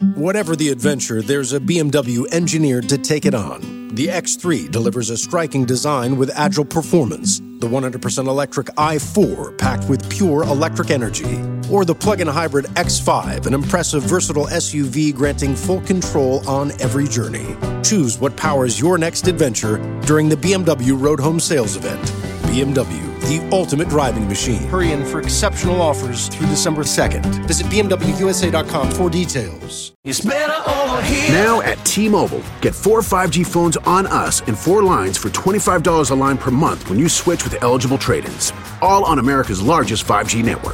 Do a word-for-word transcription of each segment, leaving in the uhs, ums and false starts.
Whatever the adventure, there's a B M W engineered to take it on. The X three delivers a striking design with agile performance. The one hundred percent electric i four packed with pure electric energy. Or the plug-in hybrid X five, an impressive versatile S U V granting full control on every journey. Choose what powers your next adventure during the B M W Road Home Sales Event. B M W, the ultimate driving machine. Hurry in for exceptional offers through December second. Visit B M W U S A dot com for details. It's better over here. Now at T-Mobile, get four five G phones on us and four lines for twenty-five dollars a line per month when you switch with eligible trade-ins. All on America's largest five G network.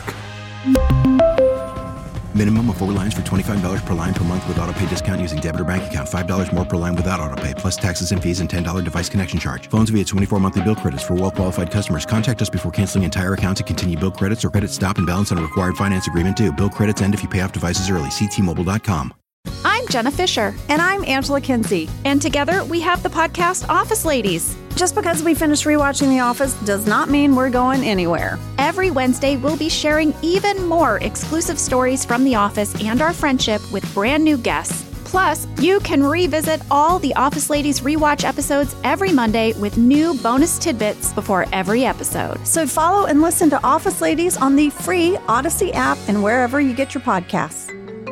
Minimum of four lines for twenty-five dollars per line per month with autopay discount using debit or bank account. five dollars more per line without autopay, plus taxes and fees and ten dollars device connection charge. Phones via twenty-four monthly bill credits for well-qualified customers. Contact us before canceling entire account to continue bill credits or credit stop and balance on a required finance agreement due. Bill credits end if you pay off devices early. See T Mobile dot com. I'm Jenna Fisher. And I'm Angela Kinsey. And together we have the podcast Office Ladies. Just because we finished rewatching The Office does not mean we're going anywhere. Every Wednesday, we'll be sharing even more exclusive stories from The Office and our friendship with brand new guests. Plus, you can revisit all the Office Ladies rewatch episodes every Monday with new bonus tidbits before every episode. So follow and listen to Office Ladies on the free Odyssey app and wherever you get your podcasts.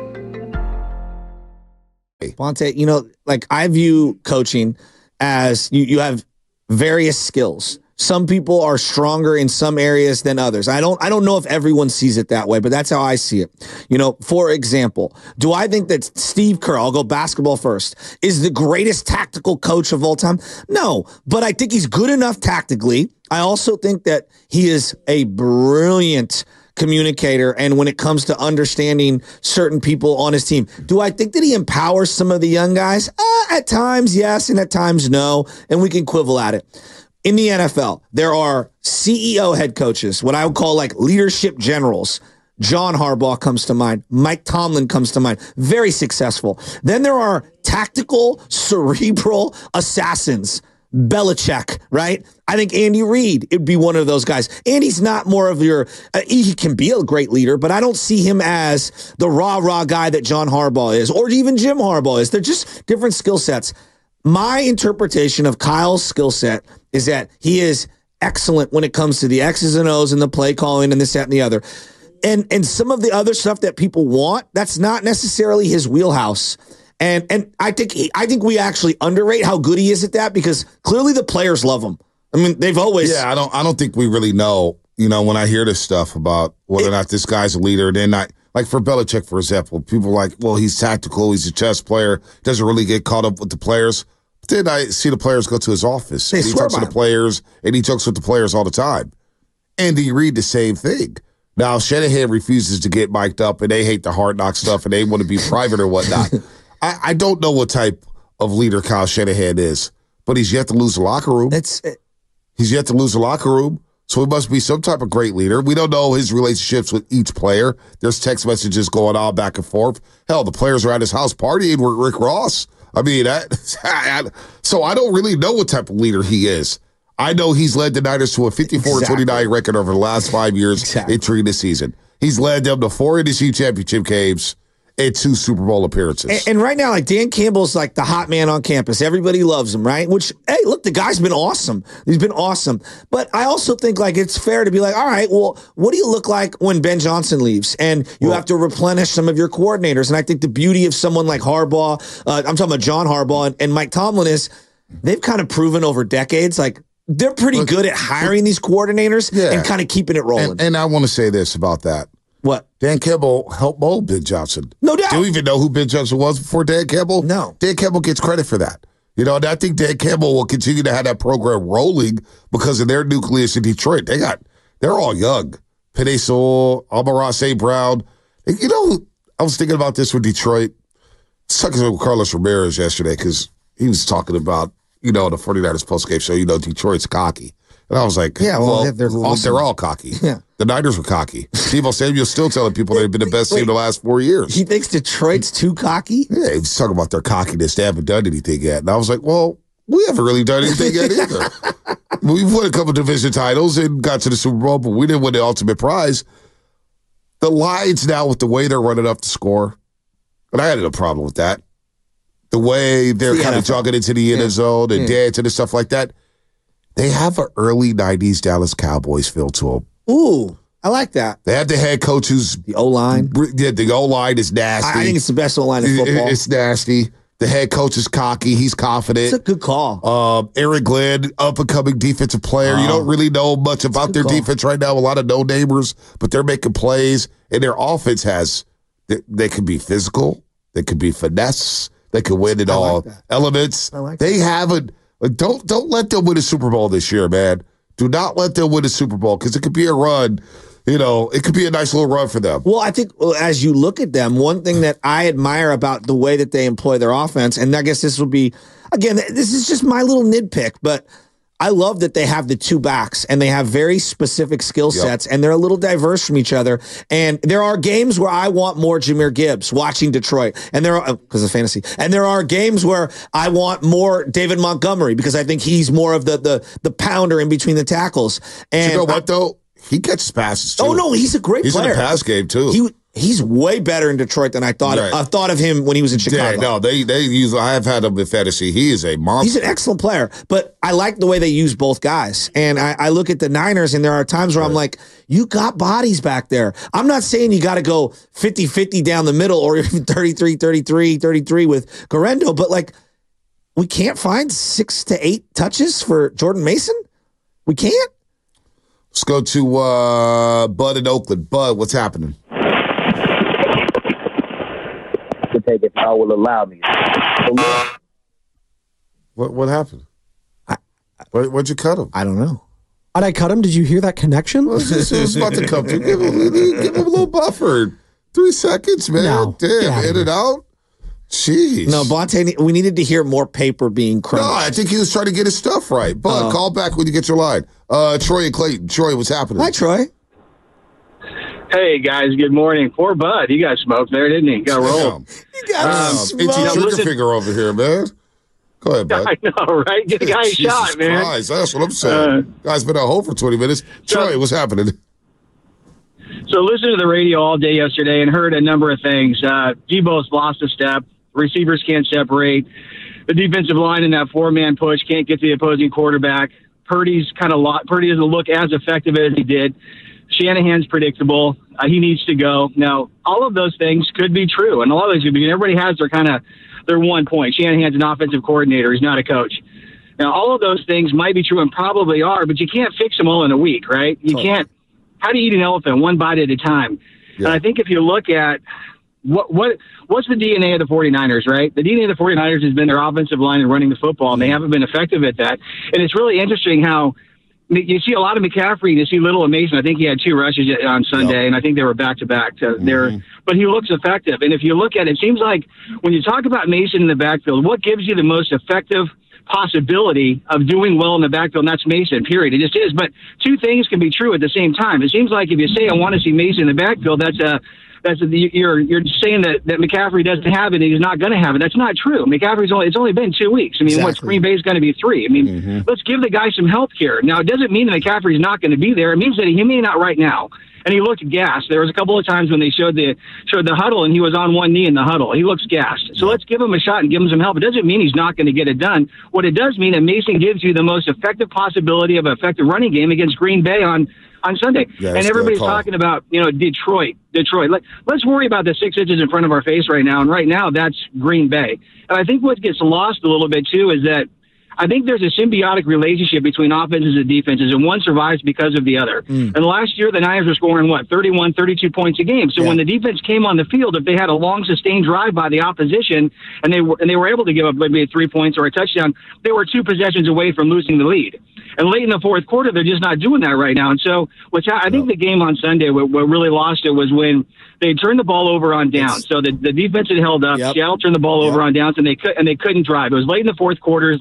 Vontae, you know, like I view coaching as you, you have various skills. Some people are stronger in some areas than others. I don't I don't know if everyone sees it that way, but that's how I see it. You know, for example, do I think that Steve Kerr, I'll go basketball first, is the greatest tactical coach of all time? No, but I think he's good enough tactically. I also think that he is a brilliant communicator, and when it comes to understanding certain people on his team. Do I think that he empowers some of the young guys? Uh, at times, yes, and at times, no, and we can quibble at it. In the N F L, there are C E O head coaches, what I would call like leadership generals. John Harbaugh comes to mind. Mike Tomlin comes to mind. Very successful. Then there are tactical, cerebral assassins. Belichick, right? I think Andy Reid would be one of those guys. Andy's not more of your, uh, he can be a great leader, but I don't see him as the rah-rah guy that John Harbaugh is, or even Jim Harbaugh is. They're just different skill sets. My interpretation of Kyle's skill set is that he is excellent when it comes to the X's and O's and the play calling and this, that, and the other. And, and some of the other stuff that people want, that's not necessarily his wheelhouse. And and I think he, I think we actually underrate how good he is at that because clearly the players love him. I mean, they've always. Yeah, I don't. I don't think we really know. You know, when I hear this stuff about whether it, or not this guy's a leader, then I like for Belichick, for example, people are like, well, he's tactical, he's a chess player, doesn't really get caught up with the players. But then I see the players go to his office. They and he swear talks to by the players, and he talks with the players all the time. Andy Reid, the same thing. Now Shanahan refuses to get mic'd up, and they hate the hard knock stuff, and they want to be private or whatnot. I, I don't know what type of leader Kyle Shanahan is, but he's yet to lose the locker room. It's, it, he's yet to lose the locker room, so he must be some type of great leader. We don't know his relationships with each player. There's text messages going on back and forth. Hell, the players are at his house partying with Rick Ross. I mean, that, so I don't really know what type of leader he is. I know he's led the Niners to a fifty-four and twenty-nine exactly. record over the last five years exactly. entering the season. He's led them to four N F C championship games and two Super Bowl appearances. And, and right now, like Dan Campbell's like the hot man on campus. Everybody loves him, right? Which, hey, look, the guy's been awesome. He's been awesome. But I also think like it's fair to be like, all right, well, what do you look like when Ben Johnson leaves? And you well, have to replenish some of your coordinators. And I think the beauty of someone like Harbaugh, uh, I'm talking about John Harbaugh and, and Mike Tomlin is they've kind of proven over decades, like they're pretty look, good at hiring these coordinators yeah. and kind of keeping it rolling. And, and I want to say this about that. What? Dan Campbell helped mold Ben Johnson. No doubt. Do you even know who Ben Johnson was before Dan Campbell? No. Dan Campbell gets credit for that. You know, and I think Dan Campbell will continue to have that program rolling because of their nucleus in Detroit. They got, they're all young. Penei Sewell, Amon-Ra Saint Brown. You know, I was thinking about this with Detroit. I was talking with Carlos Ramirez yesterday because he was talking about, you know, the 49ers postgame show, you know, Detroit's cocky. And I was like, yeah, well, well they're, awesome. they're all cocky. Yeah. The Niners were cocky. Steve Samuel's still telling people they've been the best Wait, team the last four years. He thinks Detroit's too cocky? Yeah, he was talking about their cockiness. They haven't done anything yet. And I was like, well, we haven't really done anything yet either. We've won a couple division titles and got to the Super Bowl, but we didn't win the ultimate prize. The Lions now, with the way they're running up the score, But I had no problem with that. The way they're The kind N of F L. jogging into the end Yeah. zone and Yeah. dancing and stuff like that. They have an early nineties Dallas Cowboys feel to them. Ooh, I like that. They have the head coach who's The O-line. yeah, the O-line is nasty. I, I think it's the best O-line in It- football. It's nasty. The head coach is cocky. He's confident. It's a good call. Um, Aaron Glenn, up and coming defensive player. You Oh. don't really know much about their call. defense right now. A lot of no neighbors, but they're making plays, and their offense has. They, they can be physical. They could be finesse. They can win in I all like that. elements. I like they haven't. Don't don't let them win a Super Bowl this year, man. Do not let them win a Super Bowl because it could be a run. You know, it could be a nice little run for them. Well, I think well, as you look at them, one thing that I admire about the way that they employ their offense, and I guess this will be, again, this is just my little nitpick, but I love that they have the two backs and they have very specific skill Yep. sets and they're a little diverse from each other. And there are games where I want more Jahmyr Gibbs watching Detroit, and there are because of fantasy, and there are games where I want more David Montgomery because I think he's more of the the the pounder in between the tackles. And You know I- what though? He catches passes too. oh no, he's a great He's player. in the pass game too. He he's way better in Detroit than I thought. Right. I thought of him when he was in Yeah, Chicago. no, they they use. I have had him in fantasy. He is a monster. He's an excellent player, but I like the way they use both guys. And I, I look at the Niners, and there are times where I'm like, you got bodies back there. I'm not saying you got to go fifty-fifty down the middle or even thirty-three thirty-three thirty-three with Garendo, but like, we can't find six to eight touches for Jordan Mason? We can't? Let's go to uh, Bud in Oakland. Bud, what's happening? To take if I will allow me. What what happened? Where, where'd you cut him? I don't know. How'd I cut him? Did you hear that connection? Well, it's, it's about to come through. Give him, give him a little buffer. Three seconds, man. No, get Damn, outta in here. and out. Jeez. No, Bonte, we needed to hear more paper being crunched. No, I think he was trying to get his stuff right. Bud, Oh. call back when you get your line. Uh, Troy and Clayton. Troy, what's happening? Hi, Troy. Hey guys, good morning. Poor Bud, he got smoked there, didn't he? Got rolled. You got Um, smoked. itchy trigger listen- finger over here, man. Go ahead, bud. I know, right? Get the guy a Jesus shot, man. Christ, that's what I'm saying. Uh, Guy's been at home for twenty minutes. Troy, what's happening? So listened to the radio all day yesterday and heard a number of things. Uh, Debo's lost a step. Receivers can't separate. The defensive line in that four-man push can't get to the opposing quarterback. Purdy's kind of lo- Purdy doesn't look as effective as he did. Shanahan's predictable. Uh, he needs to go. Now, all of those things could be true, and a lot of those could be. Everybody has their kind of their one point. Shanahan's an offensive coordinator. He's not a coach. Now, all of those things might be true and probably are, but you can't fix them all in a week, right? You can't. How do you eat an elephant one bite at a time? Yeah. And I think if you look at what what what's the D N A of the 49ers, right? The D N A of the 49ers has been their offensive line and running the football, and they haven't been effective at that. And it's really interesting how you see a lot of McCaffrey, you see little of Mason. I think he had two rushes on Sunday, Yep. and I think they were back-to-back. To, there, Mhm. But he looks effective. And if you look at it, it seems like when you talk about Mason in the backfield, what gives you the most effective possibility of doing well in the backfield, and that's Mason, period. It just is. But two things can be true at the same time. It seems like if you say, I want to see Mason in the backfield, that's a That's a, you're you're saying that, that McCaffrey doesn't have it and he's not going to have it. That's not true. McCaffrey's only it's only been two weeks. I mean, Exactly. what Green Bay's going to be three. I mean, Mm-hmm. let's give the guy some health care. Now, it doesn't mean that McCaffrey's not going to be there. It means that he may not right now. And he looked gassed. There was a couple of times when they showed the showed the huddle and he was on one knee in the huddle. He looks gassed. So let's give him a shot and give him some help. It doesn't mean he's not going to get it done. What it does mean that Mason gives you the most effective possibility of an effective running game against Green Bay on on Sunday. Yeah, and that's a good everybody's call. talking about, you know, Detroit, Detroit. Let, let's worry about the six inches in front of our face right now. And right now, that's Green Bay. And I think what gets lost a little bit, too, is that I think there's a symbiotic relationship between offenses and defenses, and one survives because of the other. Mm. And last year, the Niners were scoring, what, thirty-one, thirty-two points a game. So Yeah. when the defense came on the field, if they had a long, sustained drive by the opposition, and they were, and they were able to give up maybe three points or a touchdown, they were two possessions away from losing the lead. And late in the fourth quarter, they're just not doing that right now. And so, which I, I think the game on Sunday, what, what really lost it was when they turned the ball over on downs. So the, the defense had held up. Yep. Seattle turned the ball Yep. over on downs, and they could and they couldn't drive. It was late in the fourth quarter. It was like Yep. two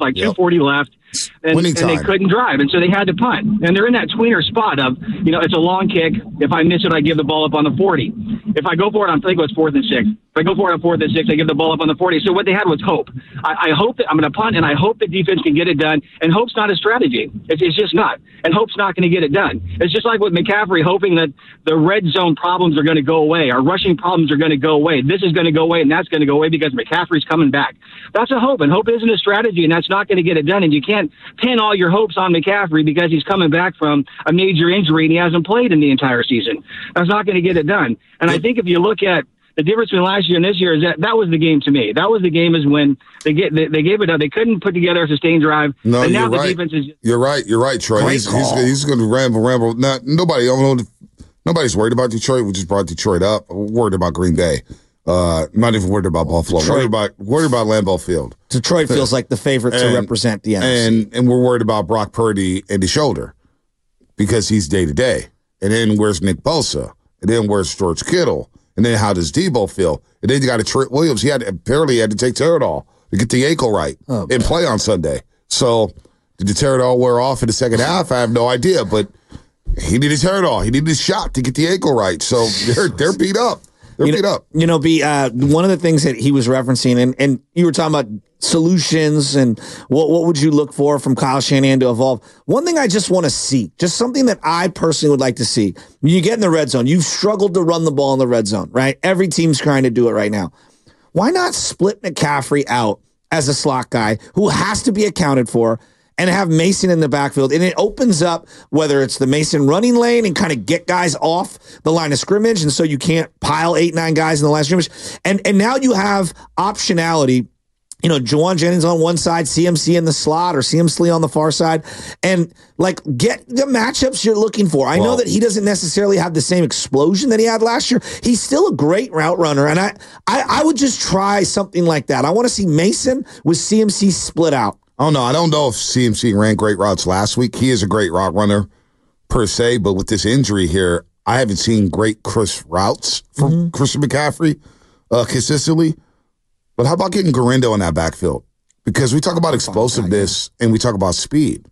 forty left. And, Winning and they time. couldn't drive, and so they had to punt. And they're in that tweener spot of, you know, it's a long kick. If I miss it, I give the ball up on the forty. If I go for it, I'm thinking it's fourth and six. If I go for it on fourth and six, I give the ball up on the forty. So what they had was hope. I, I hope that I'm going to punt, and I hope the defense can get it done. And hope's not a strategy. It's, it's just not. And hope's not going to get it done. It's just like with McCaffrey, hoping that the red zone problems are going to go away. Our rushing problems are going to go away. This is going to go away, and that's going to go away because McCaffrey's coming back. That's a hope, and hope isn't a strategy, and that's not going to get it done. And you can't pin all your hopes on McCaffrey because he's coming back from a major injury and he hasn't played in the entire season. That's not going to get it done. And I think if you look at the difference between last year and this year is that that was the game to me. That was the game is when they get they, they gave it up. They couldn't put together a sustained drive. No, and now you're the right. defense is You're right. You're right, Troy. He's, he's, he's going to ramble, ramble. Not, nobody, I don't know, nobody's worried about Detroit. We just brought Detroit up. We're worried about Green Bay. Uh, not even worried about Buffalo. Detroit. Worried about worried about Lambeau Field. Detroit feels like the favorite to And- represent the N F C. And and we're worried about Brock Purdy and his shoulder because he's day to day. And then where's Nick Bosa? And then where's George Kittle? And then how does Debo feel? And then you got a Trent Williams. He had apparently had to take Toradol to get the ankle right Oh, and play on Sunday. So did the Toradol wear off in the second half? I have no idea, but he needed Toradol. He needed a shot to get the ankle right. So they're they're beat up. They're you beat know, up. You know, B, uh, one of the things that he was referencing, and, and you were talking about solutions and what, what would you look for from Kyle Shanahan to evolve. One thing I just want to see, just something that I personally would like to see. When you get in the red zone, you've struggled to run the ball in the red zone, right? Every team's trying to do it right now. Why not split McCaffrey out as a slot guy who has to be accounted for and have Mason in the backfield? And it opens up whether it's the Mason running lane and kind of get guys off the line of scrimmage. And so you can't pile eight, nine guys in the line of scrimmage. And, and now you have optionality. You know, Juwan Jennings on one side, C M C in the slot, or C M C on the far side, and like get the matchups you're looking for. I Well, know that he doesn't necessarily have the same explosion that he had last year. He's still a great route runner, and I, I, I would just try something like that. I want to see Mason with C M C split out. I don't know. I don't know if C M C ran great routes last week. He is a great route runner per se, but with this injury here, I haven't seen great crisp routes from mm-hmm. Christian McCaffrey uh, consistently. But how about getting Garindo in that backfield? Because we talk about explosiveness and we talk about speed.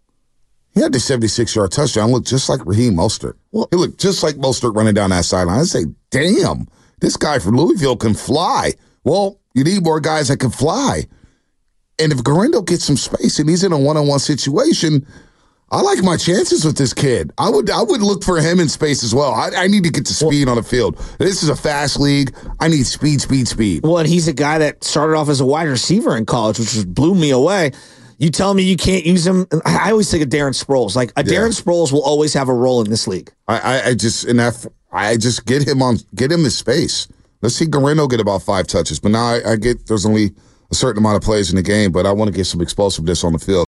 He had the seventy-six-yard touchdown. Looked just like Raheem Mostert. Well, he looked just like Mostert running down that sideline. I say, damn, this guy from Louisville can fly. Well, you need more guys that can fly. And if Garindo gets some space and he's in a one-on-one situation, I like my chances with this kid. I would I would look for him in space as well. I, I need to get to speed on the field. This is a fast league. I need speed, speed, speed. Well, and he's a guy that started off as a wide receiver in college, which just blew me away. You tell me you can't use him. I always think of Darren Sproles. Like a yeah. Darren Sproles will always have a role in this league. I, I, I just in that I just get him on get him his space. Let's see Garindo get about five touches. But now I, I get there's only a certain amount of plays in the game, but I want to get some explosiveness on the field.